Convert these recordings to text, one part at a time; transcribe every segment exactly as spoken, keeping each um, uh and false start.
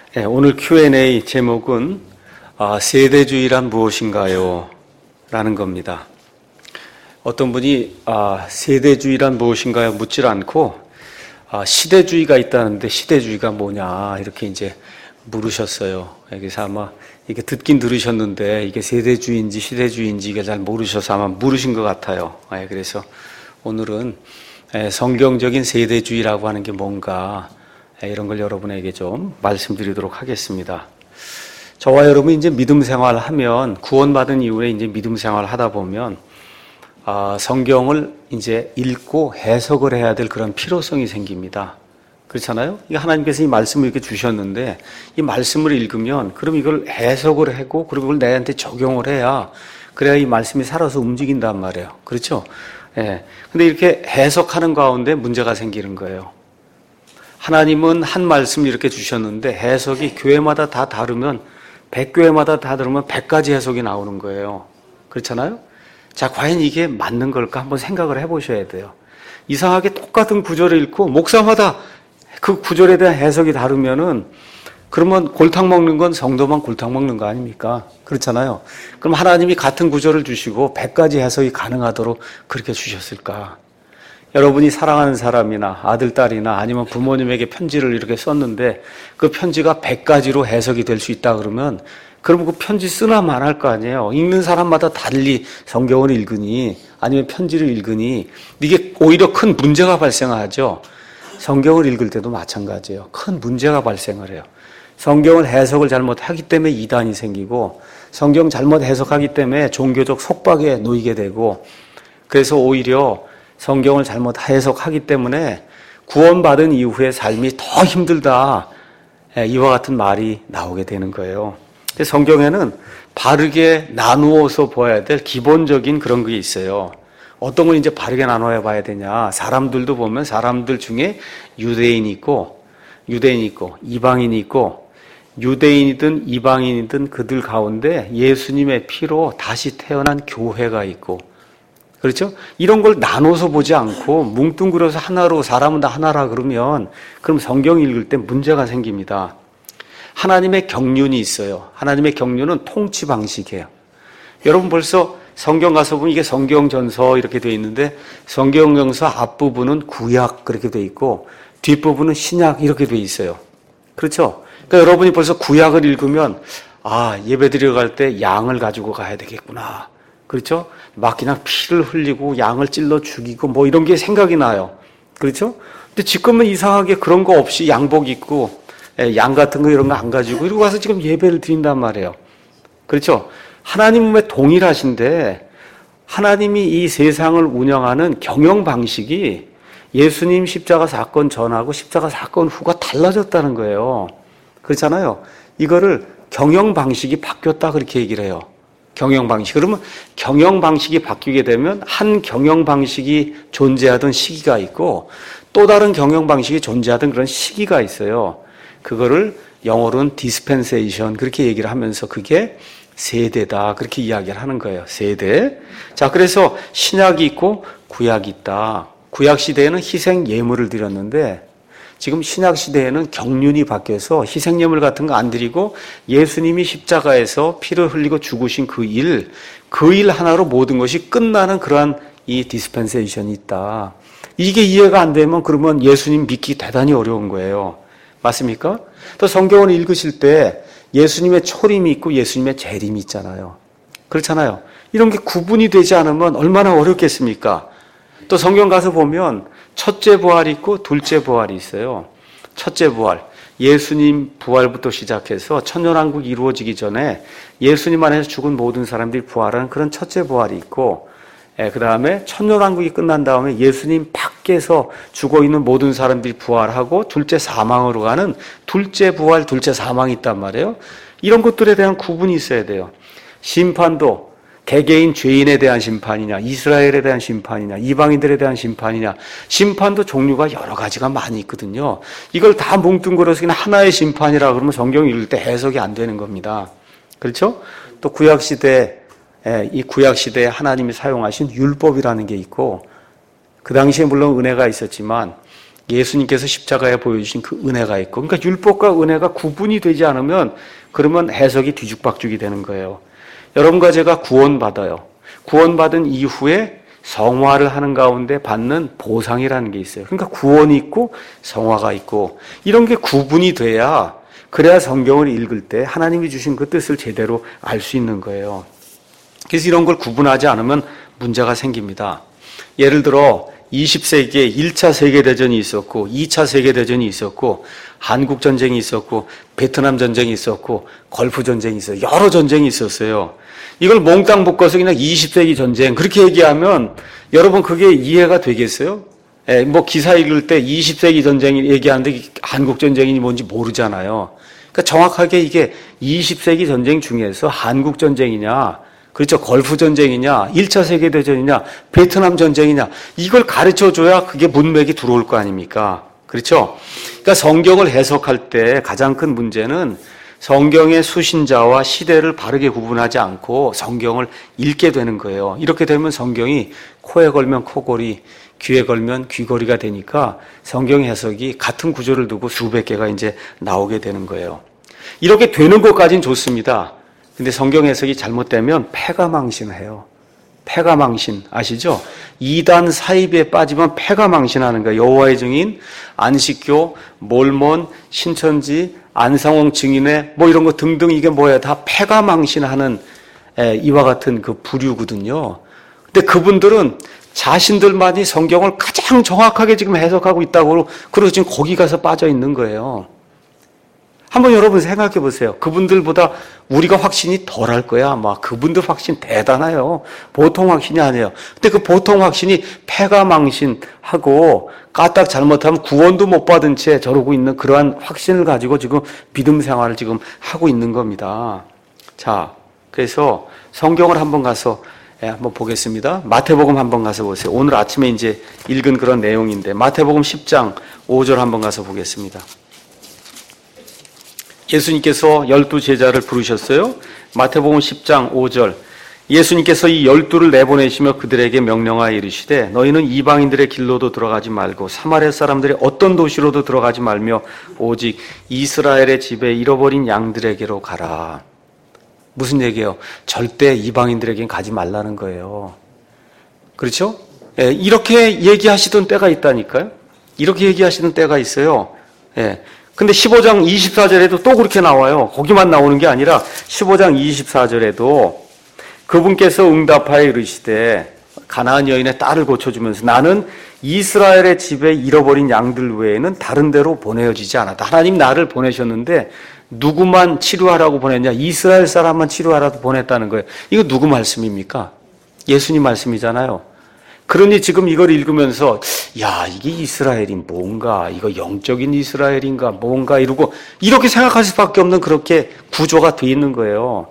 네, 오늘 큐 앤 에이 제목은 아, 세대주의란 무엇인가요? 라는 겁니다. 어떤 분이 아, 세대주의란 무엇인가요? 묻질 않고 아, 시대주의가 있다는데 시대주의가 뭐냐 이렇게 이제 물으셨어요. 그래서 아마 이게 듣긴 들으셨는데 이게 세대주의인지 시대주의인지 이게 잘 모르셔서 아마 물으신 것 같아요. 그래서 오늘은 성경적인 세대주의라고 하는 게 뭔가 이런 걸 여러분에게 좀 말씀드리도록 하겠습니다. 저와 여러분이 이제 믿음 생활을 하면, 구원받은 이후에 이제 믿음 생활을 하다 보면, 아, 성경을 이제 읽고 해석을 해야 될 그런 필요성이 생깁니다. 그렇잖아요? 하나님께서 이 말씀을 이렇게 주셨는데, 이 말씀을 읽으면, 그럼 이걸 해석을 하고, 그리고 그걸 내한테 적용을 해야, 그래야 이 말씀이 살아서 움직인단 말이에요. 그렇죠? 예. 근데 이렇게 해석하는 가운데 문제가 생기는 거예요. 하나님은 한 말씀을 이렇게 주셨는데 해석이 교회마다 다 다르면 백 교회마다 다 다르면 백 가지 해석이 나오는 거예요. 그렇잖아요? 자, 과연 이게 맞는 걸까 한번 생각을 해보셔야 돼요. 이상하게 똑같은 구절을 읽고 목사마다 그 구절에 대한 해석이 다르면은 그러면 골탕 먹는 건 성도만 골탕 먹는 거 아닙니까? 그렇잖아요. 그럼 하나님이 같은 구절을 주시고 백 가지 해석이 가능하도록 그렇게 주셨을까? 여러분이 사랑하는 사람이나 아들, 딸이나 아니면 부모님에게 편지를 이렇게 썼는데 그 편지가 백 가지로 해석이 될 수 있다 그러면 그럼 그 편지 쓰나 말할 거 아니에요. 읽는 사람마다 달리 성경을 읽으니 아니면 편지를 읽으니 이게 오히려 큰 문제가 발생하죠. 성경을 읽을 때도 마찬가지예요. 큰 문제가 발생을 해요. 성경을 해석을 잘못하기 때문에 이단이 생기고 성경 잘못 해석하기 때문에 종교적 속박에 놓이게 되고 그래서 오히려 성경을 잘못 해석하기 때문에 구원받은 이후의 삶이 더 힘들다. 이와 같은 말이 나오게 되는 거예요. 성경에는 바르게 나누어서 보아야 될 기본적인 그런 게 있어요. 어떤 건 이제 바르게 나눠야 봐야 되냐. 사람들도 보면 사람들 중에 유대인이 있고, 유대인이 있고, 이방인이 있고, 유대인이든 이방인이든 그들 가운데 예수님의 피로 다시 태어난 교회가 있고, 그렇죠? 이런 걸 나눠서 보지 않고 뭉뚱그려서 하나로 사람은 다 하나라 그러면 그럼 성경 읽을 때 문제가 생깁니다. 하나님의 경륜이 있어요. 하나님의 경륜은 통치 방식이에요. 여러분 벌써 성경 가서 보면 이게 성경전서 이렇게 되어 있는데 성경전서 앞부분은 구약 그렇게 되어 있고 뒷부분은 신약 이렇게 되어 있어요. 그렇죠? 그러니까 여러분이 벌써 구약을 읽으면 아, 예배 드리러 갈 때 양을 가지고 가야 되겠구나. 그렇죠? 막 그냥 피를 흘리고 양을 찔러 죽이고 뭐 이런 게 생각이 나요. 그렇죠? 근데 지금은 이상하게 그런 거 없이 양복 입고 양 같은 거 이런 거 안 가지고 이러고 와서 지금 예배를 드린단 말이에요. 그렇죠? 하나님의 동일하신데 하나님이 이 세상을 운영하는 경영 방식이 예수님 십자가 사건 전하고 십자가 사건 후가 달라졌다는 거예요. 그렇잖아요. 이거를 경영 방식이 바뀌었다 그렇게 얘기를 해요. 경영 방식. 그러면 경영 방식이 바뀌게 되면 한 경영 방식이 존재하던 시기가 있고 또 다른 경영 방식이 존재하던 그런 시기가 있어요. 그거를 영어로는 dispensation 그렇게 얘기를 하면서 그게 세대다 그렇게 이야기를 하는 거예요. 세대. 자, 그래서 신약이 있고 구약이 있다. 구약 시대에는 희생 예물을 드렸는데 지금 신약 시대에는 경륜이 바뀌어서 희생예물 같은 거 안 드리고 예수님이 십자가에서 피를 흘리고 죽으신 그 일, 그 일 하나로 모든 것이 끝나는 그러한 이 디스펜세이션이 있다. 이게 이해가 안 되면 그러면 예수님 믿기 대단히 어려운 거예요. 맞습니까? 또 성경을 읽으실 때 예수님의 초림이 있고 예수님의 재림이 있잖아요. 그렇잖아요. 이런 게 구분이 되지 않으면 얼마나 어렵겠습니까? 또 성경 가서 보면 첫째 부활이 있고 둘째 부활이 있어요. 첫째 부활, 예수님 부활부터 시작해서 천년왕국이 이루어지기 전에 예수님 안에서 죽은 모든 사람들이 부활하는 그런 첫째 부활이 있고 예, 그 다음에 천년왕국이 끝난 다음에 예수님 밖에서 죽어있는 모든 사람들이 부활하고 둘째 사망으로 가는 둘째 부활, 둘째 사망이 있단 말이에요. 이런 것들에 대한 구분이 있어야 돼요. 심판도 개개인 죄인에 대한 심판이냐, 이스라엘에 대한 심판이냐, 이방인들에 대한 심판이냐, 심판도 종류가 여러 가지가 많이 있거든요. 이걸 다 뭉뚱그려서 그냥 하나의 심판이라 그러면 성경 읽을 때 해석이 안 되는 겁니다. 그렇죠? 또 구약시대, 이 구약시대에 하나님이 사용하신 율법이라는 게 있고, 그 당시에 물론 은혜가 있었지만, 예수님께서 십자가에 보여주신 그 은혜가 있고, 그러니까 율법과 은혜가 구분이 되지 않으면 그러면 해석이 뒤죽박죽이 되는 거예요. 여러분과 제가 구원받아요. 구원받은 이후에 성화를 하는 가운데 받는 보상이라는 게 있어요. 그러니까 구원이 있고 성화가 있고 이런 게 구분이 돼야, 그래야 성경을 읽을 때 하나님이 주신 그 뜻을 제대로 알 수 있는 거예요. 그래서 이런 걸 구분하지 않으면 문제가 생깁니다. 예를 들어 이십 세기에 일 차 세계대전이 있었고 이 차 세계대전이 있었고 한국전쟁이 있었고 베트남 전쟁이 있었고 걸프 전쟁이 있어요. 여러 전쟁이 있었어요. 이걸 몽땅 묶어서 그냥 이십 세기 전쟁 그렇게 얘기하면 여러분 그게 이해가 되겠어요? 예, 뭐 기사 읽을 때 이십 세기 전쟁 얘기하는데 한국전쟁이 뭔지 모르잖아요. 그러니까 정확하게 이게 이십 세기 전쟁 중에서 한국전쟁이냐, 그렇죠, 걸프 전쟁이냐, 일 차 세계대전이냐, 베트남 전쟁이냐, 이걸 가르쳐줘야 그게 문맥이 들어올 거 아닙니까? 그렇죠? 그러니까 성경을 해석할 때 가장 큰 문제는 성경의 수신자와 시대를 바르게 구분하지 않고 성경을 읽게 되는 거예요. 이렇게 되면 성경이 코에 걸면 코걸이, 귀에 걸면 귀걸이가 되니까 성경 해석이 같은 구조를 두고 수백 개가 이제 나오게 되는 거예요. 이렇게 되는 것까지는 좋습니다. 근데 성경 해석이 잘못되면 패가망신해요. 패가망신 아시죠? 이단 사입에 빠지면 패가망신하는 거예요. 여호와의 증인, 안식교, 몰몬, 신천지, 안상홍 증인회 뭐 이런 거 등등 이게 뭐예요? 다 패가망신하는 이와 같은 그 부류거든요. 근데 그분들은 자신들만이 성경을 가장 정확하게 지금 해석하고 있다고 그러고 지금 거기 가서 빠져 있는 거예요. 한번 여러분 생각해 보세요. 그분들보다 우리가 확신이 덜할 거야. 아마 그분들 확신 대단해요. 보통 확신이 아니에요. 근데 그 보통 확신이 패가망신하고 까딱 잘못하면 구원도 못 받은 채 저러고 있는 그러한 확신을 가지고 지금 믿음 생활을 지금 하고 있는 겁니다. 자, 그래서 성경을 한번 가서 예, 한번 보겠습니다. 마태복음 한번 가서 보세요. 오늘 아침에 이제 읽은 그런 내용인데 마태복음 십 장 오 절 한번 가서 보겠습니다. 예수님께서 열두 제자를 부르셨어요. 마태복음 십 장 오 절. 예수님께서 이 열두를 내보내시며 그들에게 명령하여 이르시되 너희는 이방인들의 길로도 들어가지 말고 사마리아 사람들의 어떤 도시로도 들어가지 말며 오직 이스라엘의 집에 잃어버린 양들에게로 가라. 무슨 얘기예요? 절대 이방인들에겐 가지 말라는 거예요. 그렇죠? 예, 이렇게 얘기하시던 때가 있다니까요. 이렇게 얘기하시던 때가 있어요. 예. 근데 십오 장 이십사 절에도 또 그렇게 나와요. 거기만 나오는 게 아니라 십오 장 이십사 절에도 그분께서 응답하여 이르시되 가나안 여인의 딸을 고쳐주면서 나는 이스라엘의 집에 잃어버린 양들 외에는 다른 데로 보내어지지 않았다. 하나님 나를 보내셨는데 누구만 치료하라고 보냈냐? 이스라엘 사람만 치료하라고 보냈다는 거예요. 이거 누구 말씀입니까? 예수님 말씀이잖아요. 그러니 지금 이걸 읽으면서 야, 이게 이스라엘이 뭔가, 이거 영적인 이스라엘인가 뭔가 이러고 이렇게 생각할 수밖에 없는 그렇게 구조가 돼 있는 거예요.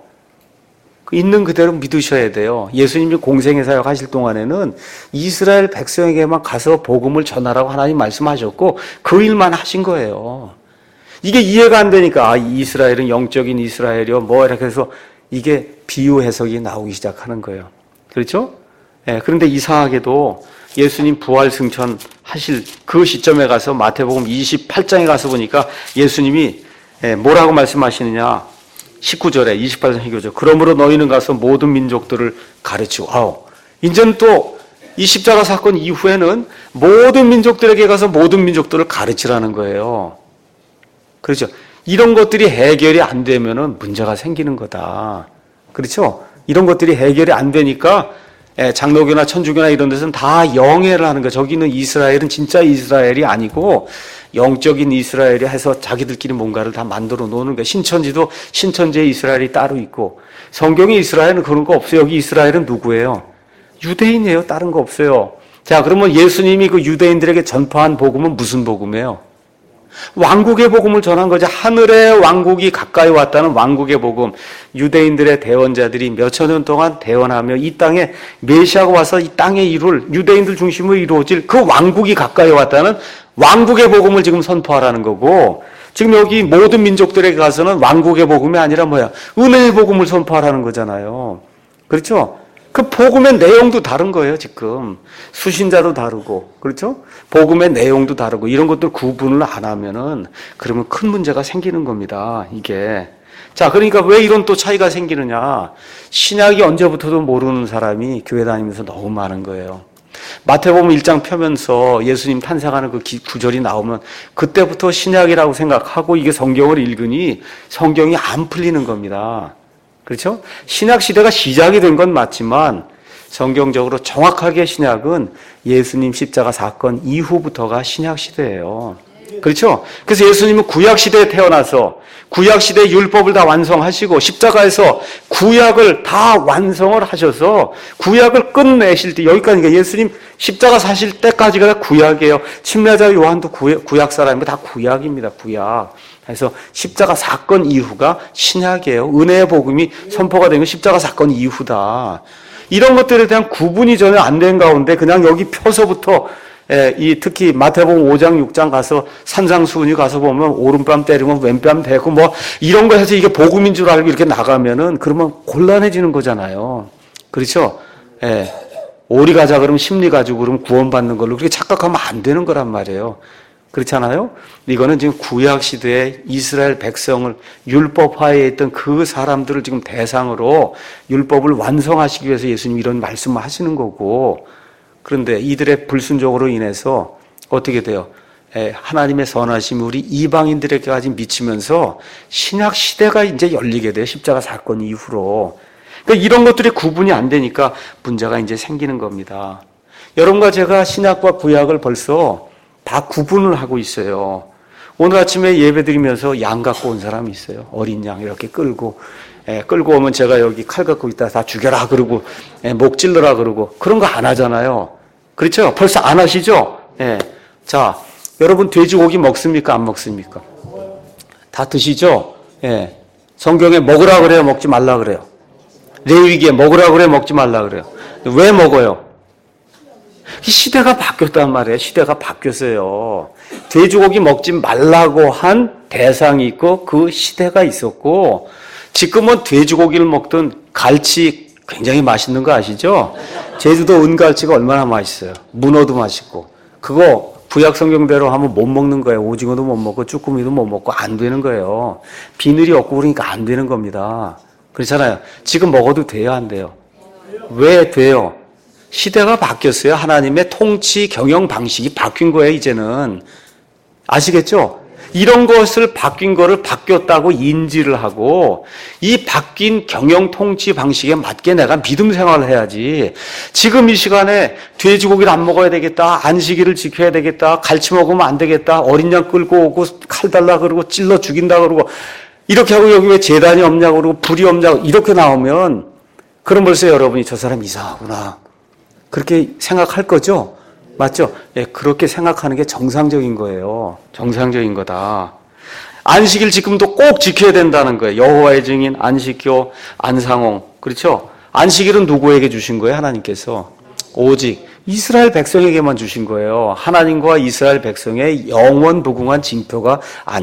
있는 그대로 믿으셔야 돼요. 예수님이 공생의 사역 하실 동안에는 이스라엘 백성에게만 가서 복음을 전하라고 하나님 말씀하셨고 그 일만 하신 거예요. 이게 이해가 안 되니까 아, 이스라엘은 영적인 이스라엘이요 뭐 이렇게 해서 이게 비유 해석이 나오기 시작하는 거예요. 그렇죠? 예, 그런데 이상하게도 예수님 부활 승천 하실 그 시점에 가서 마태복음 이십팔 장에 가서 보니까 예수님이 예, 뭐라고 말씀하시느냐? 십구 절에 이십팔 장 십구 절. 그러므로 너희는 가서 모든 민족들을 가르치고. 아우, 이제는 또 이 십자가 사건 이후에는 모든 민족들에게 가서 모든 민족들을 가르치라는 거예요. 그렇죠? 이런 것들이 해결이 안 되면은 문제가 생기는 거다. 그렇죠? 이런 것들이 해결이 안 되니까 장로교나 천주교나 이런 데서는 다 영해를 하는 거예요. 저기는 이스라엘은 진짜 이스라엘이 아니고 영적인 이스라엘이 해서 자기들끼리 뭔가를 다 만들어 놓는 거예요. 신천지도 신천지의 이스라엘이 따로 있고 성경의 이스라엘은 그런 거 없어요. 여기 이스라엘은 누구예요? 유대인이에요. 다른 거 없어요. 자, 그러면 예수님이 그 유대인들에게 전파한 복음은 무슨 복음이에요? 왕국의 복음을 전한 거죠. 하늘의 왕국이 가까이 왔다는 왕국의 복음. 유대인들의 대원자들이 몇천 년 동안 대원하며 이 땅에 메시아가 와서 이 땅에 이룰 유대인들 중심으로 이루어질 그 왕국이 가까이 왔다는 왕국의 복음을 지금 선포하라는 거고 지금 여기 모든 민족들에게 가서는 왕국의 복음이 아니라 뭐야? 은혜의 복음을 선포하라는 거잖아요. 그렇죠? 그 복음의 내용도 다른 거예요, 지금. 수신자도 다르고, 그렇죠? 복음의 내용도 다르고, 이런 것들 구분을 안 하면은, 그러면 큰 문제가 생기는 겁니다, 이게. 자, 그러니까 왜 이런 또 차이가 생기느냐. 신약이 언제부터도 모르는 사람이 교회 다니면서 너무 많은 거예요. 마태복음 일 장 펴면서 예수님 탄생하는 그 구절이 나오면 그때부터 신약이라고 생각하고 이게 성경을 읽으니 성경이 안 풀리는 겁니다. 그렇죠? 신약 시대가 시작이 된 건 맞지만 성경적으로 정확하게 신약은 예수님 십자가 사건 이후부터가 신약 시대예요. 그렇죠? 그래서 예수님은 구약 시대에 태어나서 구약 시대 율법을 다 완성하시고 십자가에서 구약을 다 완성을 하셔서 구약을 끝내실 때 여기까지 예수님 십자가 사실 때까지가 구약이에요. 침례자 요한도 구약, 구약 사람이고 다 구약입니다. 구약. 그래서 십자가 사건 이후가 신약이에요. 은혜의 복음이 선포가 된 건 십자가 사건 이후다. 이런 것들에 대한 구분이 전혀 안 된 가운데 그냥 여기 펴서부터 예, 이 특히 마태복음 오 장 육 장 가서 산상수훈이 가서 보면 오른뺨 때리면 왼뺨 대고 뭐 이런 거 해서 이게 복음인 줄 알고 이렇게 나가면은 그러면 곤란해지는 거잖아요. 그렇죠? 예. 오리 가자 그러면 심리 가지고 그러면 구원받는 걸로 그렇게 착각하면 안 되는 거란 말이에요. 그렇잖아요? 이거는 지금 구약 시대에 이스라엘 백성을 율법화에 있던 그 사람들을 지금 대상으로 율법을 완성하시기 위해서 예수님이 이런 말씀을 하시는 거고, 그런데 이들의 불순종으로 인해서 어떻게 돼요? 에, 하나님의 선하심이 우리 이방인들에게까지 미치면서 신약 시대가 이제 열리게 돼요. 십자가 사건 이후로. 그러니까 이런 것들이 구분이 안 되니까 문제가 이제 생기는 겁니다. 여러분과 제가 신약과 구약을 벌써 다 구분을 하고 있어요. 오늘 아침에 예배 드리면서 양 갖고 온 사람이 있어요. 어린 양 이렇게 끌고. 예, 끌고 오면 제가 여기 칼 갖고 있다 다 죽여라 그러고 예, 목 찔러라 그러고 그런 거 안 하잖아요. 그렇죠? 벌써 안 하시죠? 예. 자, 여러분 돼지고기 먹습니까? 안 먹습니까? 다 드시죠? 예. 성경에 먹으라 그래요? 먹지 말라 그래요? 레위기에 먹으라 그래요? 먹지 말라 그래요? 왜 먹어요? 시대가 바뀌었단 말이에요. 시대가 바뀌었어요. 돼지고기 먹지 말라고 한 대상이 있고 그 시대가 있었고 지금은 돼지고기를 먹든 갈치 굉장히 맛있는 거 아시죠? 제주도 은갈치가 얼마나 맛있어요. 문어도 맛있고. 그거 구약 성경대로 하면 못 먹는 거예요. 오징어도 못 먹고 쭈꾸미도 못 먹고 안 되는 거예요. 비늘이 없고 그러니까 안 되는 겁니다. 그렇잖아요. 지금 먹어도 돼요, 안 돼요? 왜 돼요? 시대가 바뀌었어요. 하나님의 통치 경영 방식이 바뀐 거예요, 이제는. 아시겠죠? 이런 것을 바뀐 거를 바뀌었다고 인지를 하고 이 바뀐 경영 통치 방식에 맞게 내가 믿음 생활을 해야지. 지금 이 시간에 돼지고기를 안 먹어야 되겠다. 안식일을 지켜야 되겠다. 갈치 먹으면 안 되겠다. 어린 양 끌고 오고 칼 달라 그러고 찔러 죽인다 그러고 이렇게 하고 여기 왜 제단이 없냐고 그러고 불이 없냐고 이렇게 나오면 그럼 벌써 여러분이 저 사람 이상하구나. 그렇게 생각할 거죠? 맞죠? 예, 그렇게 생각하는 게 정상적인 거예요. 정상적인 거다. 안식일 지금도 꼭 지켜야 된다는 거예요. 여호와의 증인, 안식교, 안상홍. 그렇죠? 안식일은 누구에게 주신 거예요? 하나님께서. 오직 이스라엘 백성에게만 주신 거예요. 하나님과 이스라엘 백성의 영원 부궁한 징표가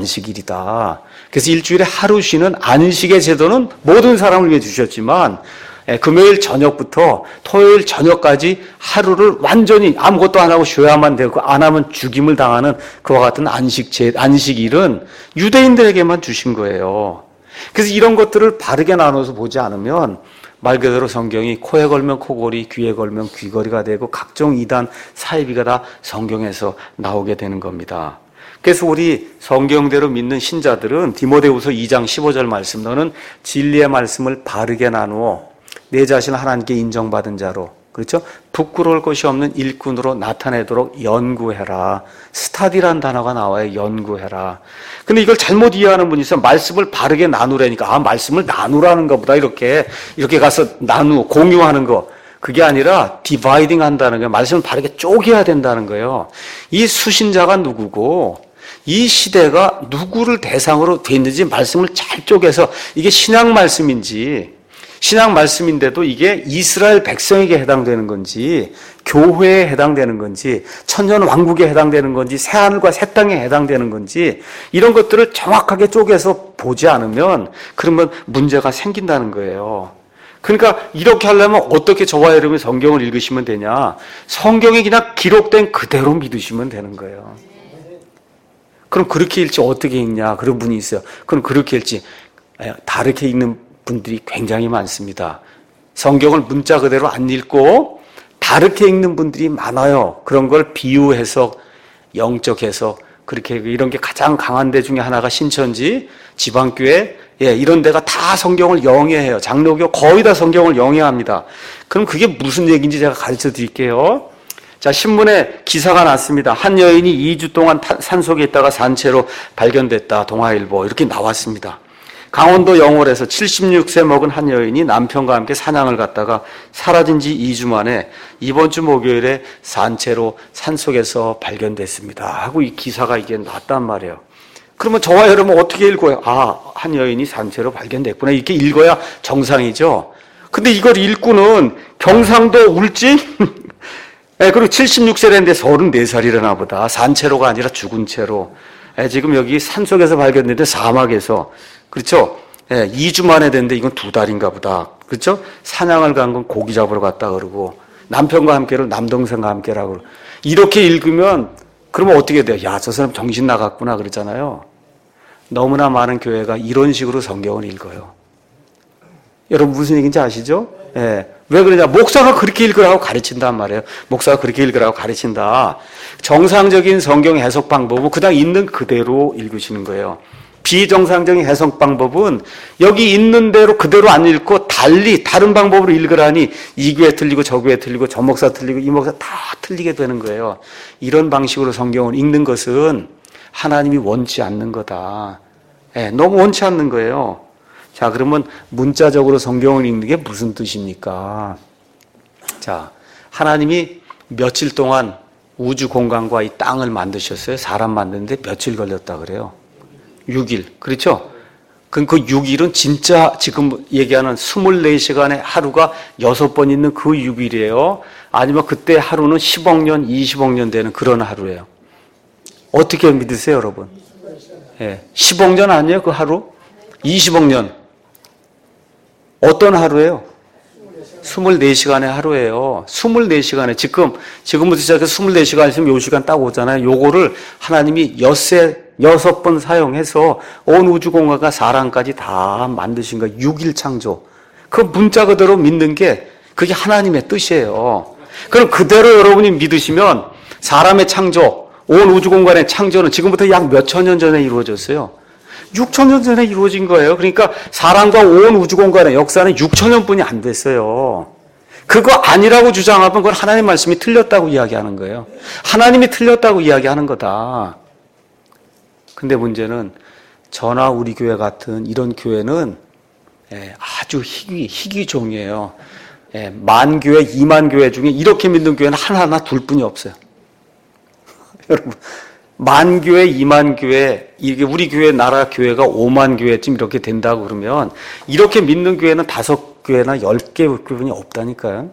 안식일이다. 그래서 일주일에 하루 쉬는 안식의 제도는 모든 사람을 위해 주셨지만 금요일 저녁부터 토요일 저녁까지 하루를 완전히 아무것도 안 하고 쉬어야만 되고 안 하면 죽임을 당하는 그와 같은 안식제, 안식일은 유대인들에게만 주신 거예요. 그래서 이런 것들을 바르게 나눠서 보지 않으면 말 그대로 성경이 코에 걸면 코걸이, 귀에 걸면 귀걸이가 되고 각종 이단, 사이비가 다 성경에서 나오게 되는 겁니다. 그래서 우리 성경대로 믿는 신자들은 디모데후서 이 장 십오 절 말씀, 너는 진리의 말씀을 바르게 나누어 내 자신을 하나님께 인정받은 자로, 그렇죠? 부끄러울 것이 없는 일꾼으로 나타내도록 연구해라. 스타디라는 단어가 나와요. 연구해라. 근데 이걸 잘못 이해하는 분이 있어요. 말씀을 바르게 나누라니까. 아, 말씀을 나누라는 것보다 이렇게, 이렇게 가서 나누, 공유하는 거. 그게 아니라 디바이딩 한다는 거예요. 말씀을 바르게 쪼개야 된다는 거예요. 이 수신자가 누구고, 이 시대가 누구를 대상으로 돼 있는지 말씀을 잘 쪼개서 이게 신약 말씀인지, 신약 말씀인데도 이게 이스라엘 백성에게 해당되는 건지 교회에 해당되는 건지 천년 왕국에 해당되는 건지 새하늘과 새 땅에 해당되는 건지 이런 것들을 정확하게 쪼개서 보지 않으면 그러면 문제가 생긴다는 거예요. 그러니까 이렇게 하려면 어떻게 저와 여러분이 성경을 읽으시면 되냐? 성경에 그냥 기록된 그대로 믿으시면 되는 거예요. 그럼 그렇게 읽지 어떻게 읽냐? 그런 분이 있어요. 그럼 그렇게 읽지 다르게 읽는 분들이 굉장히 많습니다. 성경을 문자 그대로 안 읽고 다르게 읽는 분들이 많아요. 그런 걸 비유 해석, 영적 해석, 그렇게 이런 게 가장 강한 데 중에 하나가 신천지, 지방교회, 예, 이런 데가 다 성경을 영해해요. 장로교 거의 다 성경을 영해합니다. 그럼 그게 무슨 얘기인지 제가 가르쳐 드릴게요. 자, 신문에 기사가 났습니다. 한 여인이 이 주 동안 산속에 있다가 산채로 발견됐다. 동아일보 이렇게 나왔습니다. 강원도 영월에서 칠십육 세 먹은 한 여인이 남편과 함께 사냥을 갔다가 사라진 지 이 주 만에 이번 주 목요일에 산채로 산속에서 발견됐습니다. 하고 이 기사가 이게 났단 말이에요. 그러면 저와 여러분 어떻게 읽어요? 아, 한 여인이 산채로 발견됐구나. 이렇게 읽어야 정상이죠. 근데 이걸 읽고는 경상도 울진? 네, 그리고 칠십육 세인데 서른네 살이라나 보다. 산채로가 아니라 죽은 채로. 네, 지금 여기 산속에서 발견됐는데 사막에서. 그렇죠? 네, 이 주 만에 됐는데 이건 두 달인가 보다. 그렇죠? 사냥을 간 건 고기 잡으러 갔다 그러고 남편과 함께를 남동생과 함께라고. 이렇게 읽으면 그러면 어떻게 돼요? 야, 저 사람 정신 나갔구나 그러잖아요. 너무나 많은 교회가 이런 식으로 성경을 읽어요. 여러분 무슨 얘기인지 아시죠? 예. 왜 그러냐? 목사가 그렇게 읽으라고 가르친단 말이에요. 목사가 그렇게 읽으라고 가르친다. 정상적인 성경 해석 방법은 그냥 있는 그대로 읽으시는 거예요. 비정상적인 해석 방법은 여기 있는 대로 그대로 안 읽고 달리 다른 방법으로 읽으라니 이 교회 틀리고 저 교회 틀리고 저 목사 틀리고 이 목사 다 틀리게 되는 거예요. 이런 방식으로 성경을 읽는 것은 하나님이 원치 않는 거다. 예, 너무 원치 않는 거예요. 자, 그러면 문자적으로 성경을 읽는 게 무슨 뜻입니까? 자, 하나님이 며칠 동안 우주 공간과 이 땅을 만드셨어요. 사람 만드는데 며칠 걸렸다 그래요. 육 일. 그렇죠? 그럼 그 육 일은 진짜 지금 얘기하는 이십사 시간의 하루가 여섯 번 있는 그 육 일이에요. 아니면 그때 하루는 십억 년, 이십억 년 되는 그런 하루예요. 어떻게 믿으세요, 여러분? 예. 십억 년 아니에요, 그 하루? 이십억 년. 어떤 하루예요? 이십사 시간의 하루예요. 이십사 시간에 지금 지금부터 시작해서 이십사 시간 있으면 요 시간 딱 오잖아요. 요거를 하나님이 엿새 여섯 번 사용해서 온 우주 공간과 사람까지 다 만드신 거 육 일 창조. 그 문자 그대로 믿는 게 그게 하나님의 뜻이에요. 그럼 그대로 여러분이 믿으시면 사람의 창조, 온 우주 공간의 창조는 지금부터 약 몇천 년 전에 이루어졌어요. 육천 년 전에 이루어진 거예요. 그러니까 사람과 온 우주 공간의 역사는 육천 년뿐이 안 됐어요. 그거 아니라고 주장하면 그건 하나님 말씀이 틀렸다고 이야기하는 거예요. 하나님이 틀렸다고 이야기하는 거다. 근데 문제는 저나 우리 교회 같은 이런 교회는 아주 희귀, 희귀종이에요. 만 교회, 이만 교회 중에 이렇게 믿는 교회는 하나하나 둘 뿐이 없어요. 여러분. 만 교회, 이만 교회, 이게 우리 교회, 나라 교회가 오만 교회쯤 이렇게 된다고 그러면 이렇게 믿는 교회는 다섯 교회나 열 개 교회뿐이 없다니까요.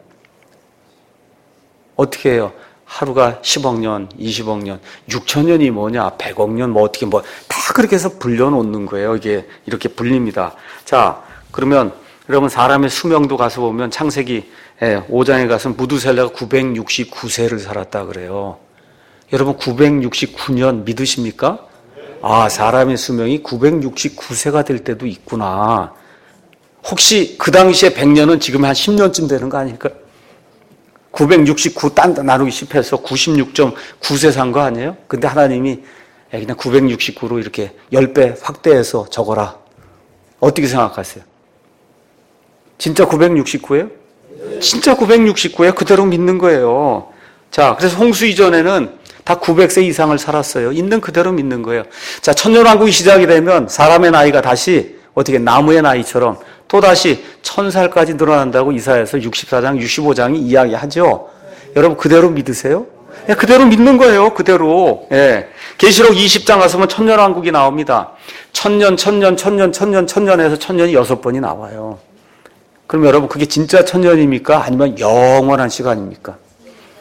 어떻게 해요? 하루가 십억 년, 이십억 년, 육천 년이 뭐냐, 백억 년, 뭐 어떻게 뭐 다 그렇게 해서 불려놓는 거예요. 이게 이렇게 불립니다. 자, 그러면 여러분 사람의 수명도 가서 보면 창세기 오 장에 가서 무두셀라가 구백육십구 세를 살았다 그래요. 여러분 구백육십구 년 믿으십니까? 아, 사람의 수명이 구백육십구 세가 될 때도 있구나. 혹시 그 당시에 백 년은 지금 한 십 년쯤 되는 거 아닐까요? 구백육십구 딴 나누기 십 해서 구십육 점 구 세 산 거 아니에요? 근데 하나님이 그냥 구백육십구로 이렇게 십 배 확대해서 적어라. 어떻게 생각하세요? 진짜 구백육십구예요? 진짜 구백육십구예요? 그대로 믿는 거예요. 자, 그래서 홍수 이전에는 다 구백 세 이상을 살았어요. 있는 그대로 믿는 거예요. 자, 천년왕국이 시작이 되면 사람의 나이가 다시 어떻게 나무의 나이처럼 또다시 천 살까지 늘어난다고 이사야서 육십사 장, 육십오 장이 이야기하죠. 여러분 그대로 믿으세요? 예, 그대로 믿는 거예요. 그대로. 예. 계시록 이십 장 가서 보면 천년왕국이 나옵니다. 천년, 천년, 천년, 천년, 천년에서 천년이 여섯 번이 나와요. 그럼 여러분 그게 진짜 천년입니까? 아니면 영원한 시간입니까?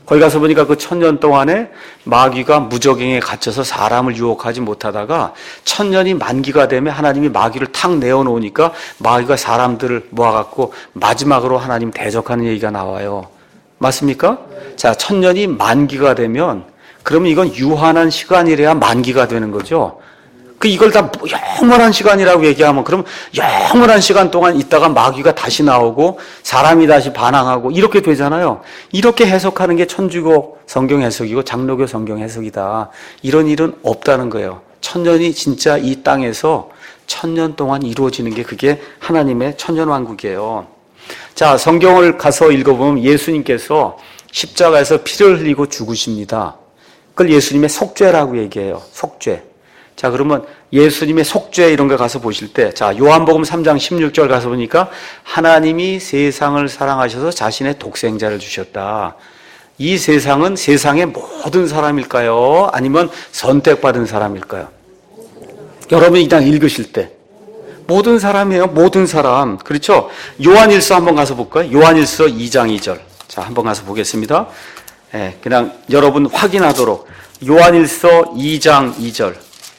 거기 가서 보니까 그 천년 동안에 마귀가 무적행에 갇혀서 사람을 유혹하지 못하다가 천년이 만기가 되면 하나님이 마귀를 탁 내어놓으니까 마귀가 사람들을 모아갖고 마지막으로 하나님 대적하는 얘기가 나와요. 맞습니까? 자, 천년이 만기가 되면 그러면 이건 유한한 시간이래야 만기가 되는 거죠. 그 이걸 다 영원한 시간이라고 얘기하면 그럼 영원한 시간 동안 있다가 마귀가 다시 나오고 사람이 다시 반항하고 이렇게 되잖아요. 이렇게 해석하는 게 천주교 성경 해석이고 장로교 성경 해석이다. 이런 일은 없다는 거예요. 천년이 진짜 이 땅에서 천년 동안 이루어지는 게 그게 하나님의 천년왕국이에요. 자, 성경을 가서 읽어보면 예수님께서 십자가에서 피를 흘리고 죽으십니다. 그걸 예수님의 속죄라고 얘기해요. 속죄. 자, 그러면 예수님의 속죄 이런 거 가서 보실 때, 자, 요한복음 삼 장 십육 절 가서 보니까 하나님이 세상을 사랑하셔서 자신의 독생자를 주셨다. 이 세상은 세상의 모든 사람일까요? 아니면 선택받은 사람일까요? 여러분이 그냥 읽으실 때 모든 사람이에요. 모든 사람. 그렇죠? 요한일서 한번 가서 볼까요? 요한일서 이 장 이 절. 자, 한번 가서 보겠습니다. 예, 그냥 여러분 확인하도록 요한일서 이 장 이 절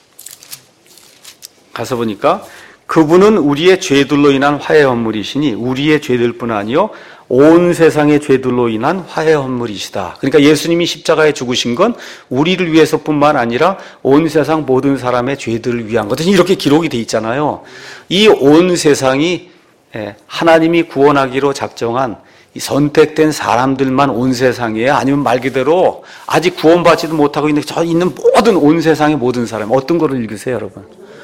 가서 보니까 그분은 우리의 죄들로 인한 화해 헌물이시니 우리의 죄들뿐 아니요 온 세상의 죄들로 인한 화해 헌물이시다. 그러니까 예수님이 십자가에 죽으신 건 우리를 위해서뿐만 아니라 온 세상 모든 사람의 죄들을 위한 거다. 이렇게 기록이 돼 있잖아요. 이 온 세상이 하나님이 구원하기로 작정한 이 선택된 사람들만 온 세상이에요? 아니면 말 그대로 아직 구원받지도 못하고 있는 저 있는 모든 온 세상의 모든 사람, 어떤 거를 읽으세요, 여러분?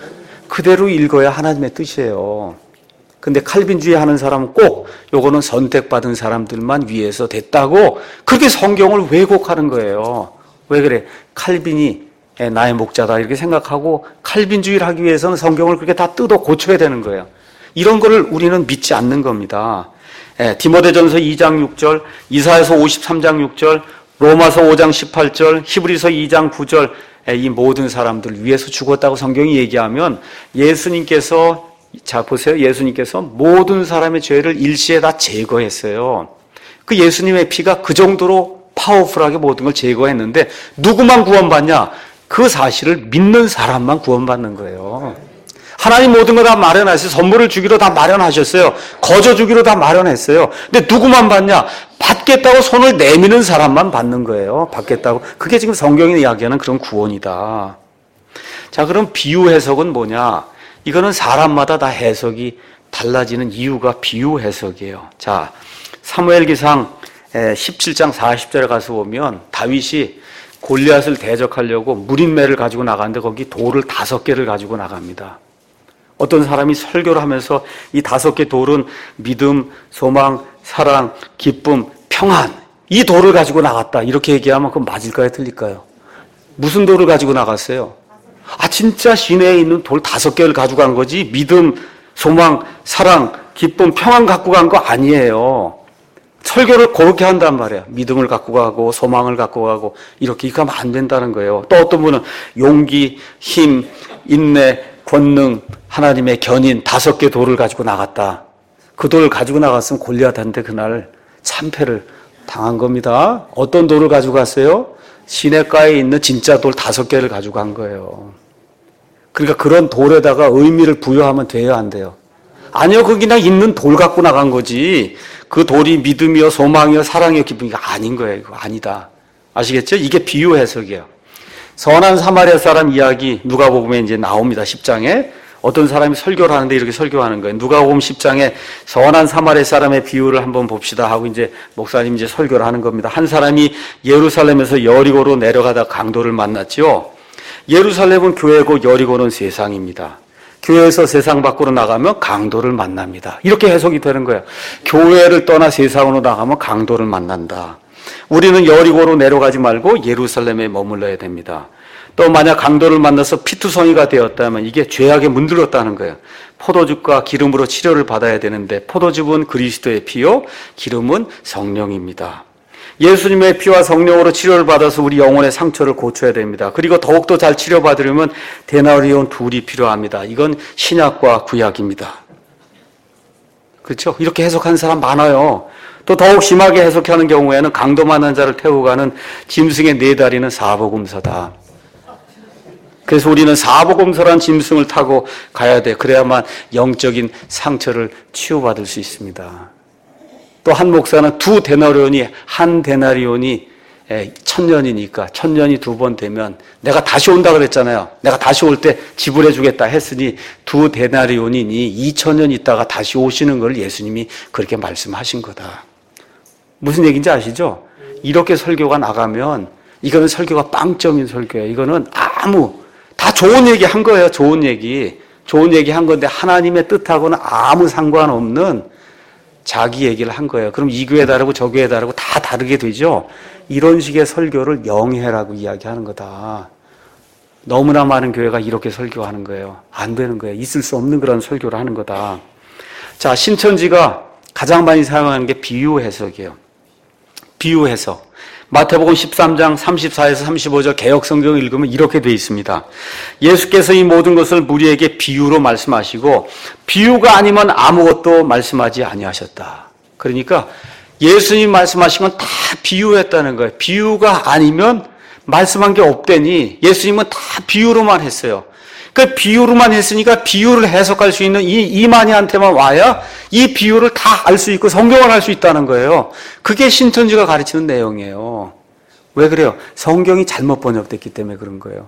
그대로 읽어야 하나님의 뜻이에요. 근데 칼빈주의 하는 사람은 꼭 요거는 선택받은 사람들만 위해서 됐다고 그렇게 성경을 왜곡하는 거예요. 왜 그래? 칼빈이 나의 목자다 이렇게 생각하고 칼빈주의를 하기 위해서는 성경을 그렇게 다 뜯어 고쳐야 되는 거예요. 이런 거를 우리는 믿지 않는 겁니다. 예, 디모데전서 이 장 육 절, 이사야서 오십삼 장 육 절, 로마서 오 장 십팔 절, 히브리서 이 장 구 절, 예, 이 모든 사람들 위해서 죽었다고 성경이 얘기하면 예수님께서, 자 보세요, 예수님께서 모든 사람의 죄를 일시에 다 제거했어요. 그 예수님의 피가 그 정도로 파워풀하게 모든 걸 제거했는데 누구만 구원받냐? 그 사실을 믿는 사람만 구원받는 거예요. 하나님 모든 거 다 마련하셨어요. 선물을 주기로 다 마련하셨어요. 거저 주기로 다 마련했어요. 근데 누구만 받냐? 받겠다고 손을 내미는 사람만 받는 거예요. 받겠다고. 그게 지금 성경이 이야기하는 그런 구원이다. 자, 그럼 비유 해석은 뭐냐? 이거는 사람마다 다 해석이 달라지는 이유가 비유 해석이에요. 자, 사무엘기상 십칠 장 사십 절에 가서 보면 다윗이 골리앗을 대적하려고 무린매를 가지고 나가는데 거기 돌을 다섯 개를 가지고 나갑니다. 어떤 사람이 설교를 하면서 이 다섯 개 돌은 믿음, 소망, 사랑, 기쁨, 평안, 이 돌을 가지고 나갔다 이렇게 얘기하면 그건 맞을까요, 틀릴까요? 무슨 돌을 가지고 나갔어요? 아, 진짜 시내에 있는 돌 다섯 개를 가지고 간 거지 믿음, 소망, 사랑, 기쁨, 평안 갖고 간 거 아니에요. 설교를 그렇게 한단 말이에요. 믿음을 갖고 가고 소망을 갖고 가고 이렇게 하면 안 된다는 거예요. 또 어떤 분은 용기, 힘, 인내, 권능, 하나님의 견인 다섯 개 돌을 가지고 나갔다. 그 돌을 가지고 나갔으면 골리앗한테 그날 참패를 당한 겁니다. 어떤 돌을 가지고 갔어요? 시냇가에 있는 진짜 돌 다섯 개를 가지고 간 거예요. 그러니까 그런 돌에다가 의미를 부여하면 돼요, 안 돼요? 아니요, 그 그냥 있는 돌 갖고 나간 거지. 그 돌이 믿음이요, 소망이요, 사랑이요, 기쁨이요 아닌 거예요. 이거 아니다. 아시겠죠? 이게 비유 해석이에요. 선한 사마리아 사람 이야기 누가복음에 이제 나옵니다. 십 장에 어떤 사람이 설교를 하는데 이렇게 설교하는 거예요. 누가복음 십 장에 선한 사마리아 사람의 비유를 한번 봅시다 하고 이제 목사님 이제 설교를 하는 겁니다. 한 사람이 예루살렘에서 여리고로 내려가다 강도를 만났죠. 예루살렘은 교회고 여리고는 세상입니다. 교회에서 세상 밖으로 나가면 강도를 만납니다. 이렇게 해석이 되는 거예요. 교회를 떠나 세상으로 나가면 강도를 만난다. 우리는 여리고로 내려가지 말고 예루살렘에 머물러야 됩니다. 또 만약 강도를 만나서 피투성이가 되었다면 이게 죄악에 문들었다는 거예요. 포도즙과 기름으로 치료를 받아야 되는데 포도즙은 그리스도의 피요, 기름은 성령입니다. 예수님의 피와 성령으로 치료를 받아서 우리 영혼의 상처를 고쳐야 됩니다. 그리고 더욱더 잘 치료받으려면 데나리온 둘이 필요합니다. 이건 신약과 구약입니다. 그렇죠? 이렇게 해석하는 사람 많아요. 또 더욱 심하게 해석하는 경우에는 강도 많은 자를 태우고 가는 짐승의 네 다리는 사복음서다. 그래서 우리는 사복음서란 짐승을 타고 가야 돼. 그래야만 영적인 상처를 치유받을 수 있습니다. 또 한 목사는 두 데나리온이 한 데나리온이 천년이니까 천년이 두 번 되면 내가 다시 온다 그랬잖아요. 내가 다시 올 때 지불해 주겠다 했으니 두 데나리온이니 이천 년 있다가 다시 오시는 걸 예수님이 그렇게 말씀하신 거다. 무슨 얘기인지 아시죠? 이렇게 설교가 나가면 이거는 설교가 빵점인 설교예요. 이거는 아무 다 좋은 얘기 한 거예요. 좋은 얘기. 좋은 얘기 한 건데 하나님의 뜻하고는 아무 상관없는 자기 얘기를 한 거예요. 그럼 이 교회 다르고 저 교회 다르고 다 다르게 되죠. 이런 식의 설교를 영해라고 이야기하는 거다. 너무나 많은 교회가 이렇게 설교하는 거예요. 안 되는 거예요. 있을 수 없는 그런 설교를 하는 거다. 자, 신천지가 가장 많이 사용하는 게 비유 해석이에요. 비유 해석. 마태복음 십삼 장 삼십사에서 삼십오 절 개역 성경을 읽으면 이렇게 되어 있습니다. 예수께서 이 모든 것을 무리에게 비유로 말씀하시고 비유가 아니면 아무것도 말씀하지 아니하셨다. 그러니까 예수님 말씀하신 건 다 비유했다는 거예요. 비유가 아니면 말씀한 게 없대니 예수님은 다 비유로만 했어요. 그 비유로만 했으니까 비유를 해석할 수 있는 이 이만희한테만 와야 이 비유를 다 알 수 있고 성경을 할 수 있다는 거예요. 그게 신천지가 가르치는 내용이에요. 왜 그래요? 성경이 잘못 번역됐기 때문에 그런 거예요.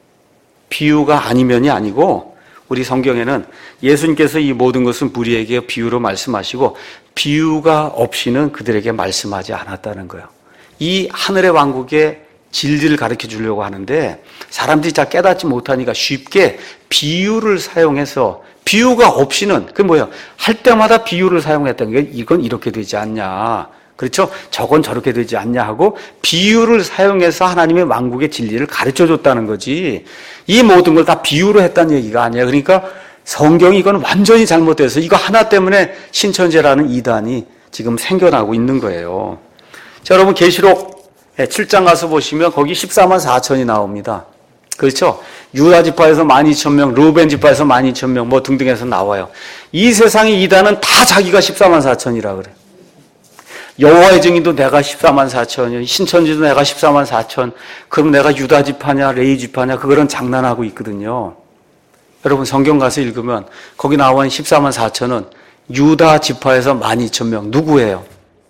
비유가 아니면이 아니고 우리 성경에는 예수님께서 이 모든 것은 무리에게 비유로 말씀하시고 비유가 없이는 그들에게 말씀하지 않았다는 거예요. 이 하늘의 왕국의 진리를 가르쳐 주려고 하는데 사람들이 잘 깨닫지 못하니까 쉽게 비유를 사용해서 비유가 없이는 그게 뭐예요? 할 때마다 비유를 사용했다는 게 이건 이렇게 되지 않냐. 그렇죠? 저건 저렇게 되지 않냐 하고 비유를 사용해서 하나님의 왕국의 진리를 가르쳐 줬다는 거지. 이 모든 걸 다 비유로 했다는 얘기가 아니에요. 그러니까 성경이 이건 완전히 잘못돼서 이거 하나 때문에 신천지라는 이단이 지금 생겨나고 있는 거예요. 자, 여러분 계시록 칠 장 가서 보시면 거기 십사만 사천이 나옵니다. 그렇죠? 유다 지파에서 만 이천 명, 루벤 지파에서 만 이천 명 뭐 등등해서 나와요. 이 세상의 이단은 다 자기가 십사만 사천이라 그래요. 여호와의 증인도 내가 십사만 사천, 신천지도 내가 십사만 사천, 그럼 내가 유다 지파냐, 레위 지파냐, 그거는 장난하고 있거든요. 여러분 성경 가서 읽으면 거기 나온 십사만 사천은 유다 지파에서 만 이천 명 누구예요?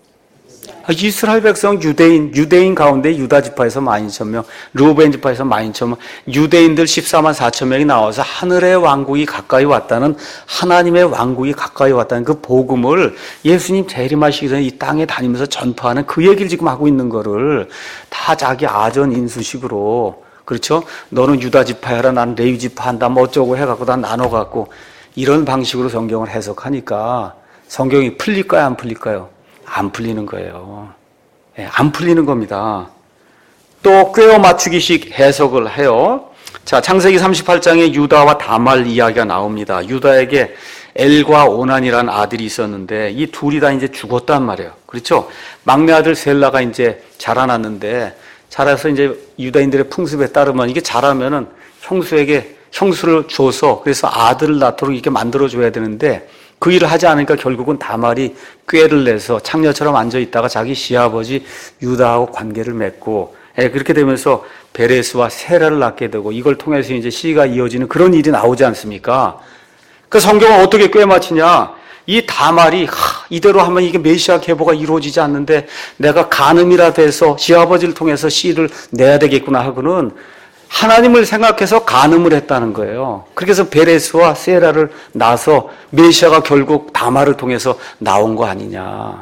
이스라엘 백성 유대인, 유대인 가운데 유다 지파에서 만 이천 명, 르우벤 지파에서 만 이천 명, 유대인들 십사만 사천 명이 나와서 하늘의 왕국이 가까이 왔다는, 하나님의 왕국이 가까이 왔다는 그 복음을 예수님 재림하시기 전에 이 땅에 다니면서 전파하는 그 얘기를 지금 하고 있는 거를 다 자기 아전 인수식으로, 그렇죠? 너는 유다 지파해라, 나는 레위 지파 한다, 뭐 어쩌고 해갖고 다 나눠갖고 이런 방식으로 성경을 해석하니까 성경이 풀릴까요, 안 풀릴까요? 안 풀리는 거예요. 네, 안 풀리는 겁니다. 또 꿰어 맞추기식 해석을 해요. 자, 창세기 삼십팔 장에 유다와 다말 이야기가 나옵니다. 유다에게 엘과 오난이라는 아들이 있었는데 이 둘이 다 이제 죽었단 말이에요. 그렇죠? 막내 아들 셀라가 이제 자라났는데 자라서 이제 유다인들의 풍습에 따르면 이게 자라면은 형수에게 형수를 줘서 그래서 아들을 낳도록 이렇게 만들어줘야 되는데 그 일을 하지 않으니까 결국은 다말이 꾀를 내서 창녀처럼 앉아있다가 자기 시아버지 유다하고 관계를 맺고, 예, 그렇게 되면서 베레스와 세라를 낳게 되고 이걸 통해서 이제 시가 이어지는 그런 일이 나오지 않습니까? 그 성경은 어떻게 꿰맞히냐? 이 다말이 하, 이대로 하면 이게 메시아 계보가 이루어지지 않는데 내가 간음이라도 해서 시아버지를 통해서 씨를 내야 되겠구나 하고는 하나님을 생각해서 간음을 했다는 거예요. 그렇게 해서 베레스와 세라를 낳아서 메시아가 결국 다말을 통해서 나온 거 아니냐.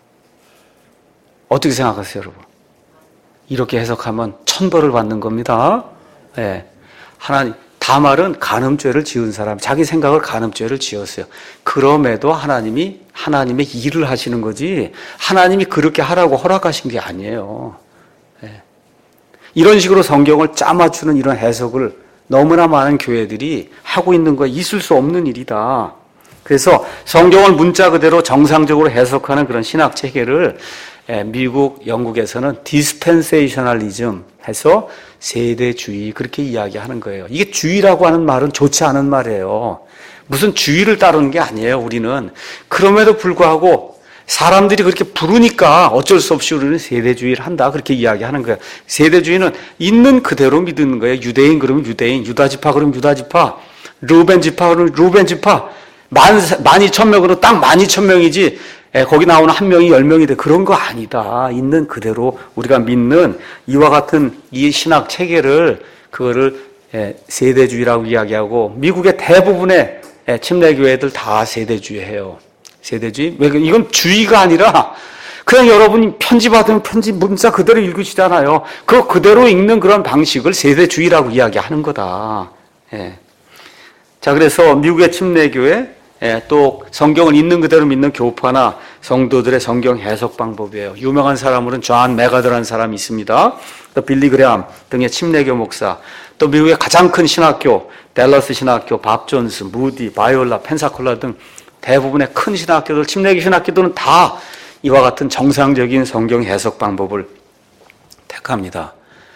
어떻게 생각하세요, 여러분? 이렇게 해석하면 천벌을 받는 겁니다. 네. 하나님, 다말은 간음죄를 지은 사람, 자기 생각을 간음죄를 지었어요. 그럼에도 하나님이 하나님의 일을 하시는 거지 하나님이 그렇게 하라고 허락하신 게 아니에요. 네. 이런 식으로 성경을 짜맞추는 이런 해석을 너무나 많은 교회들이 하고 있는 거 있을 수 없는 일이다. 그래서 성경을 문자 그대로 정상적으로 해석하는 그런 신학 체계를 미국, 영국에서는 디스펜세이셔널리즘 해서 세대주의 그렇게 이야기하는 거예요. 이게 주의라고 하는 말은 좋지 않은 말이에요. 무슨 주의를 따르는 게 아니에요, 우리는. 그럼에도 불구하고 사람들이 그렇게 부르니까 어쩔 수 없이 우리는 세대주의를 한다. 그렇게 이야기하는 거예요. 세대주의는 있는 그대로 믿는 거예요. 유대인 그러면 유대인, 유다지파 그러면 유다지파, 루벤지파 그러면 루벤지파. 만, 만 이천 명으로 딱 만 이천 명이지, 에, 거기 나오는 한 명이 열 명이 돼. 그런 거 아니다. 있는 그대로 우리가 믿는 이와 같은 이 신학 체계를, 그거를 에, 세대주의라고 이야기하고, 미국의 대부분의 에, 침례교회들 다 세대주의해요. 세대주의? 왜, 이건 주의가 아니라, 그냥 여러분이 편지 받으면 편지 문자 그대로 읽으시잖아요. 그 그대로 읽는 그런 방식을 세대주의라고 이야기하는 거다. 예. 자, 그래서 미국의 침례교회, 예, 또 성경을 있는 그대로 믿는 교파나 성도들의 성경 해석 방법이에요. 유명한 사람으로는 존 메가더라는 사람이 있습니다. 또 빌리 그레암 등의 침례교 목사, 또 미국의 가장 큰 신학교, 댈러스 신학교, 밥 존스, 무디, 바이올라, 펜사콜라 등 대부분의 큰 신학교들, 침례교 신학교들은 다 이와 같은 정상적인 성경 해석 방법을 택합니다.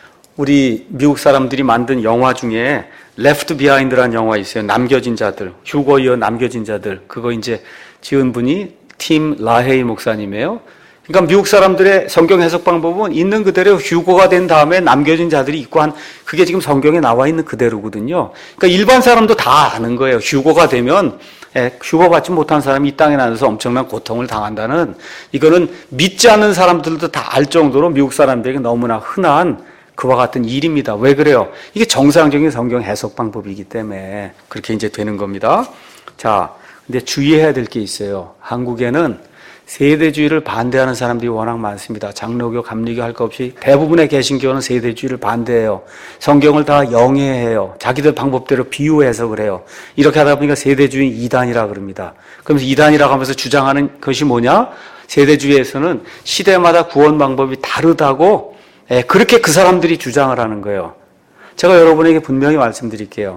우리 미국 사람들이 만든 영화 중에 Left Behind라는 영화 있어요. 남겨진 자들, 휴거이어 남겨진 자들. 그거 이제 지은 분이 팀 라헤이 목사님이에요. 그러니까 미국 사람들의 성경 해석 방법은 있는 그대로 휴거가 된 다음에 남겨진 자들이 있고 한, 그게 지금 성경에 나와 있는 그대로거든요. 그러니까 일반 사람도 다 아는 거예요. 휴거가 되면, 예, 휴거 받지 못한 사람이 이 땅에 나와서 엄청난 고통을 당한다는, 이거는 믿지 않는 사람들도 다 알 정도로 미국 사람들에게 너무나 흔한 그와 같은 일입니다. 왜 그래요? 이게 정상적인 성경 해석 방법이기 때문에 그렇게 이제 되는 겁니다. 자, 근데 주의해야 될 게 있어요. 한국에는 세대주의를 반대하는 사람들이 워낙 많습니다. 장로교, 감리교 할 것 없이 대부분의 개신교는 세대주의를 반대해요. 성경을 다 영해해요. 자기들 방법대로 비유 해석을 해요. 이렇게 하다 보니까 세대주의 이단이라 그럽니다. 그러면서 이단이라고 하면서 주장하는 것이 뭐냐? 세대주의에서는 시대마다 구원 방법이 다르다고, 예, 그렇게 그 사람들이 주장을 하는 거예요. 제가 여러분에게 분명히 말씀드릴게요.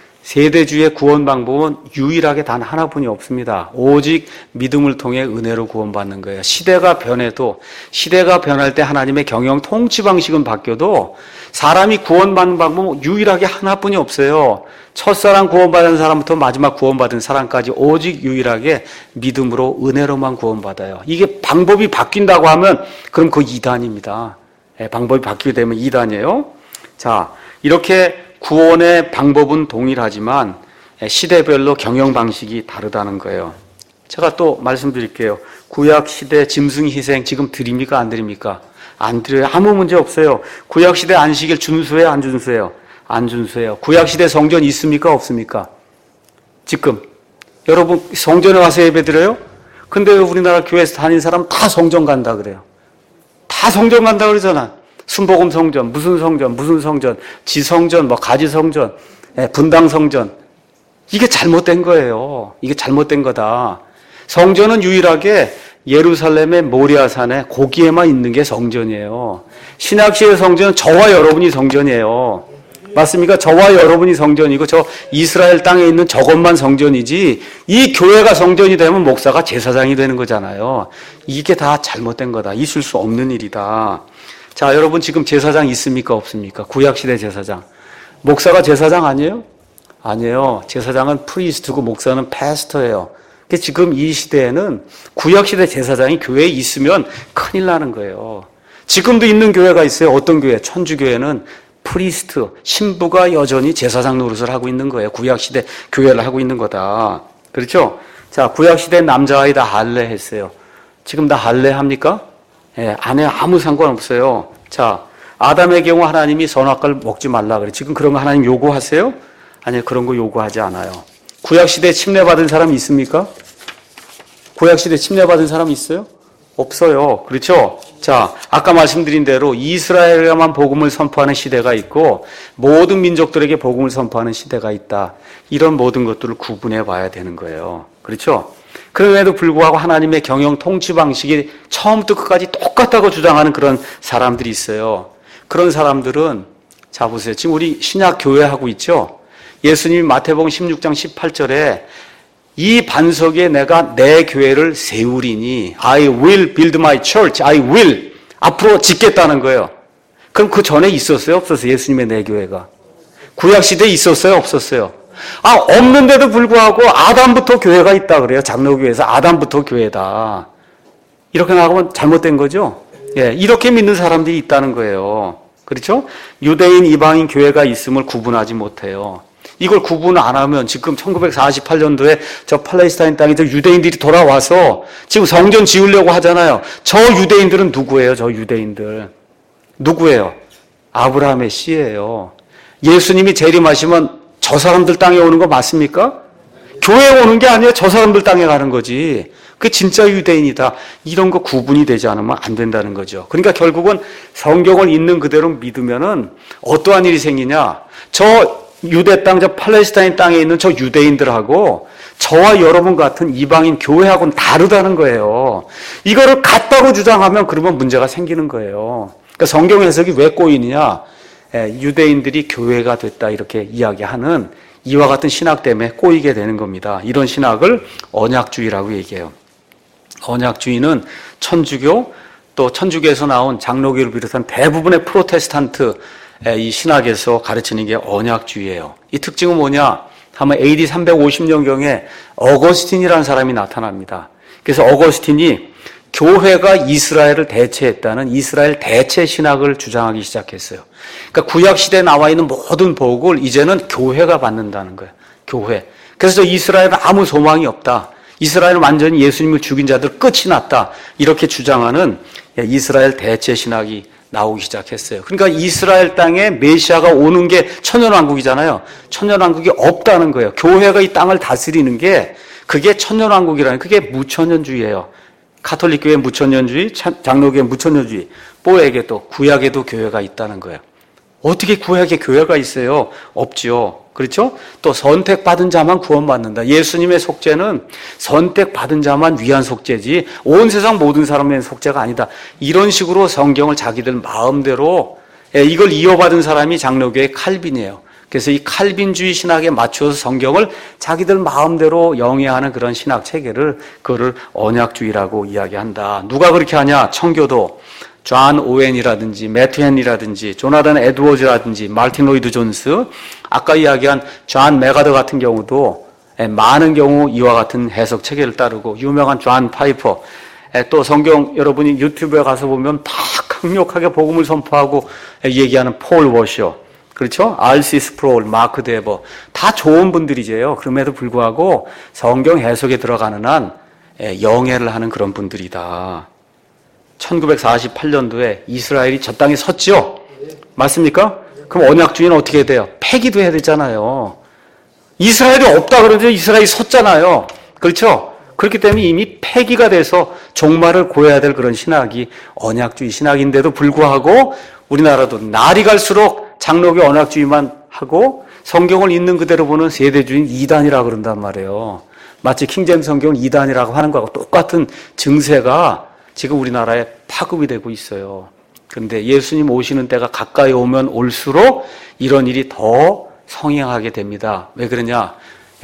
세대주의의 구원 방법은 유일하게 단 하나뿐이 없습니다. 오직 믿음을 통해 은혜로 구원받는 거예요. 시대가 변해도, 시대가 변할 때 하나님의 경영 통치 방식은 바뀌어도 사람이 구원받는 방법은 유일하게 하나뿐이 없어요. 첫사랑 구원받은 사람부터 마지막 구원받은 사람까지 오직 유일하게 믿음으로 은혜로만 구원받아요. 이게 방법이 바뀐다고 하면 그럼 그 이단입니다. 방법이 바뀌게 되면 이단이에요. 자, 이렇게 구원의 방법은 동일하지만 시대별로 경영 방식이 다르다는 거예요. 제가 또 말씀드릴게요. 구약 시대 짐승 희생 지금 드립니까? 안 드립니까? 안 드려요. 아무 문제 없어요. 구약 시대 안식일 준수해요? 안 준수해요? 안 준수해요. 구약 시대 성전 있습니까? 없습니까? 지금 여러분 성전에 와서 예배 드려요? 근데 우리나라 교회에서 다니는 사람 다 성전 간다 그래요. 다 성전 간다 그러잖아. 순복음 성전, 무슨 성전, 무슨 성전, 지성전, 뭐 가지성전, 분당성전. 이게 잘못된 거예요. 이게 잘못된 거다. 성전은 유일하게 예루살렘의 모리아산에 거기에만 있는 게 성전이에요. 신약시의 성전은 저와 여러분이 성전이에요. 맞습니까? 저와 여러분이 성전이고 저 이스라엘 땅에 있는 저것만 성전이지, 이 교회가 성전이 되면 목사가 제사장이 되는 거잖아요. 이게 다 잘못된 거다. 있을 수 없는 일이다. 자, 여러분 지금 제사장 있습니까? 없습니까? 구약시대 제사장. 목사가 제사장 아니에요? 아니에요. 제사장은 프리스트고 목사는 패스터예요. 지금 이 시대에는 구약시대 제사장이 교회에 있으면 큰일 나는 거예요. 지금도 있는 교회가 있어요. 어떤 교회? 천주교회는 프리스트, 신부가 여전히 제사장 노릇을 하고 있는 거예요. 구약시대 교회를 하고 있는 거다. 그렇죠? 자, 구약시대 남자아이 다 할례 했어요. 지금 다 할례 합니까? 예, 안 해요. 아무 상관없어요. 자, 아담의 경우 하나님이 선악과를 먹지 말라 그래. 지금 그런 거 하나님 요구하세요? 아니요, 그런 거 요구하지 않아요. 구약시대 침례받은 사람 있습니까? 구약시대 침례받은 사람 있어요? 없어요. 그렇죠? 자, 아까 말씀드린 대로 이스라엘에만 복음을 선포하는 시대가 있고 모든 민족들에게 복음을 선포하는 시대가 있다. 이런 모든 것들을 구분해 봐야 되는 거예요. 그렇죠? 그럼에도 불구하고 하나님의 경영 통치 방식이 처음부터 끝까지 똑같다고 주장하는 그런 사람들이 있어요. 그런 사람들은, 자 보세요. 지금 우리 신약 교회하고 있죠? 예수님이 마태복음 십육 장 십팔 절에 이 반석에 내가 내 교회를 세우리니 I will build my church. I will. 앞으로 짓겠다는 거예요. 그럼 그 전에 있었어요? 없었어요? 예수님의 내 교회가. 구약시대에 있었어요? 없었어요? 아, 없는데도 불구하고 아담부터 교회가 있다 그래요. 장로교회에서 아담부터 교회다. 이렇게 나가면 잘못된 거죠? 예, 이렇게 믿는 사람들이 있다는 거예요. 그렇죠? 유대인, 이방인 교회가 있음을 구분하지 못해요. 이걸 구분 안 하면 지금 천구백사십팔 년도에 저 팔레스타인 땅에 저 유대인들이 돌아와서 지금 성전 지으려고 하잖아요. 저 유대인들은 누구예요? 저 유대인들. 누구예요? 아브라함의 씨예요. 예수님이 재림하시면 저 사람들 땅에 오는 거 맞습니까? 교회에 오는 게 아니에요. 저 사람들 땅에 가는 거지. 그게 진짜 유대인이다. 이런 거 구분이 되지 않으면 안 된다는 거죠. 그러니까 결국은 성경을 있는 그대로 믿으면은 어떠한 일이 생기냐? 저 유대 땅, 저 팔레스타인 땅에 있는 저 유대인들하고 저와 여러분 같은 이방인 교회하고는 다르다는 거예요. 이거를 같다고 주장하면 그러면 문제가 생기는 거예요. 그러니까 성경 해석이 왜 꼬이느냐? 유대인들이 교회가 됐다 이렇게 이야기하는 이와 같은 신학 때문에 꼬이게 되는 겁니다. 이런 신학을 언약주의라고 얘기해요. 언약주의는 천주교, 또 천주교에서 나온 장로교를 비롯한 대부분의 프로테스탄트 이 신학에서 가르치는 게 언약주의예요. 이 특징은 뭐냐 하면 에이디 삼백오십 년경에 어거스틴이라는 사람이 나타납니다. 그래서 어거스틴이 교회가 이스라엘을 대체했다는 이스라엘 대체 신학을 주장하기 시작했어요. 그러니까 구약 시대에 나와 있는 모든 복을 이제는 교회가 받는다는 거예요. 교회. 그래서 이스라엘은 아무 소망이 없다. 이스라엘은 완전히 예수님을 죽인 자들 끝이 났다. 이렇게 주장하는 이스라엘 대체 신학이 나오기 시작했어요. 그러니까 이스라엘 땅에 메시아가 오는 게 천년왕국이잖아요. 천년왕국이 없다는 거예요. 교회가 이 땅을 다스리는 게 그게 천년왕국이라는 그게 무천년주의예요. 가톨릭 교회 무천년주의, 장로교회 무천년주의, 뽀에게도 구약에도 교회가 있다는 거예요. 어떻게 구약에 교회가 있어요? 없지요. 그렇죠? 또 선택받은 자만 구원받는다. 예수님의 속죄는 선택받은 자만 위한 속죄지 온 세상 모든 사람의 속죄가 아니다. 이런 식으로 성경을 자기들 마음대로 이걸 이어받은 사람이 장로교의 칼빈이에요. 그래서 이 칼빈주의 신학에 맞춰서 성경을 자기들 마음대로 영위하는 그런 신학 체계를 그거를 언약주의라고 이야기한다. 누가 그렇게 하냐? 청교도. 존 오웬이라든지 매튜 헨리라든지 조나단 에드워즈라든지 마르틴 로이드 존스, 아까 이야기한 존 메가더 같은 경우도 많은 경우 이와 같은 해석 체계를 따르고 유명한 존 파이퍼, 또 성경 여러분이 유튜브에 가서 보면 다 강력하게 복음을 선포하고 얘기하는 폴 워셔, 그렇죠? 알시 스프롤, 마크 데버 다 좋은 분들이죠. 그럼에도 불구하고 성경 해석에 들어가는 한 영해를 하는 그런 분들이다. 천구백사십팔 년도에 이스라엘이 저 땅에 섰죠? 맞습니까? 그럼 언약주의는 어떻게 돼요? 폐기도 해야 되잖아요. 이스라엘이 없다 그러는데 이스라엘이 섰잖아요. 그렇죠? 그렇기 때문에 이미 폐기가 돼서 종말을 고해야 될 그런 신학이 언약주의 신학인데도 불구하고 우리나라도 날이 갈수록 장로교 언약주의만 하고 성경을 있는 그대로 보는 세대주의는 이단이라고 그런단 말이에요. 마치 킹제임스 성경을 이단이라고 하는 거하고 똑같은 증세가 지금 우리나라에 파급이 되고 있어요. 그런데 예수님 오시는 때가 가까이 오면 올수록 이런 일이 더 성행하게 됩니다. 왜 그러냐?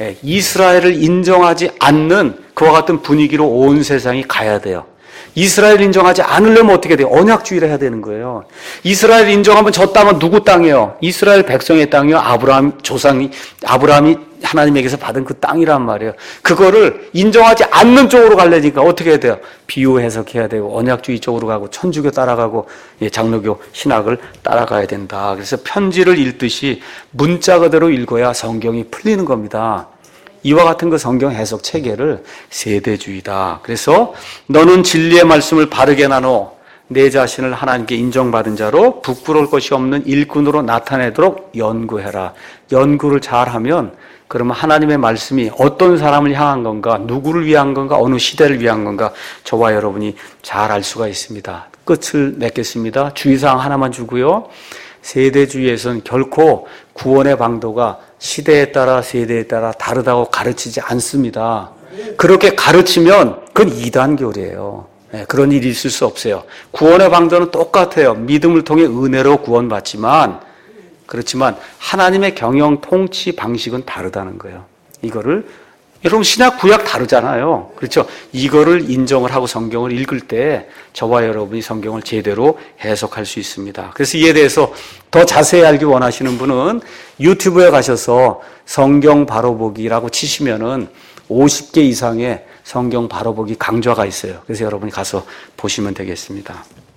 이스라엘을 인정하지 않는 그와 같은 분위기로 온 세상이 가야 돼요. 이스라엘 인정하지 않으려면 어떻게 돼요? 언약주의를 해야 되는 거예요. 이스라엘 인정하면 저 땅은 누구 땅이에요? 이스라엘 백성의 땅이요. 아브라함 조상이 아브라함이 하나님에게서 받은 그 땅이란 말이에요. 그거를 인정하지 않는 쪽으로 가려니까 어떻게 해야 돼요? 비유 해석해야 되고 언약주의 쪽으로 가고 천주교 따라가고 장로교 신학을 따라가야 된다. 그래서 편지를 읽듯이 문자 그대로 읽어야 성경이 풀리는 겁니다. 이와 같은 그 성경 해석 체계를 세대주의다. 그래서 너는 진리의 말씀을 바르게 나눠 내 자신을 하나님께 인정받은 자로 부끄러울 것이 없는 일꾼으로 나타내도록 연구해라. 연구를 잘하면 그러면 하나님의 말씀이 어떤 사람을 향한 건가, 누구를 위한 건가, 어느 시대를 위한 건가 저와 여러분이 잘 알 수가 있습니다. 끝을 맺겠습니다. 주의사항 하나만 주고요. 세대주의에서는 결코 구원의 방도가 시대에 따라 세대에 따라 다르다고 가르치지 않습니다. 그렇게 가르치면 그건 이단교리예요. 네, 그런 일이 있을 수 없어요. 구원의 방도는 똑같아요. 믿음을 통해 은혜로 구원받지만 그렇지만 하나님의 경영 통치 방식은 다르다는 거예요. 이거를 여러분 신약 구약 다르잖아요. 그렇죠? 이거를 인정을 하고 성경을 읽을 때 저와 여러분이 성경을 제대로 해석할 수 있습니다. 그래서 이에 대해서 더 자세히 알기 원하시는 분은 유튜브에 가셔서 성경 바로 보기라고 치시면은 오십 개 이상의 성경 바로 보기 강좌가 있어요. 그래서 여러분이 가서 보시면 되겠습니다.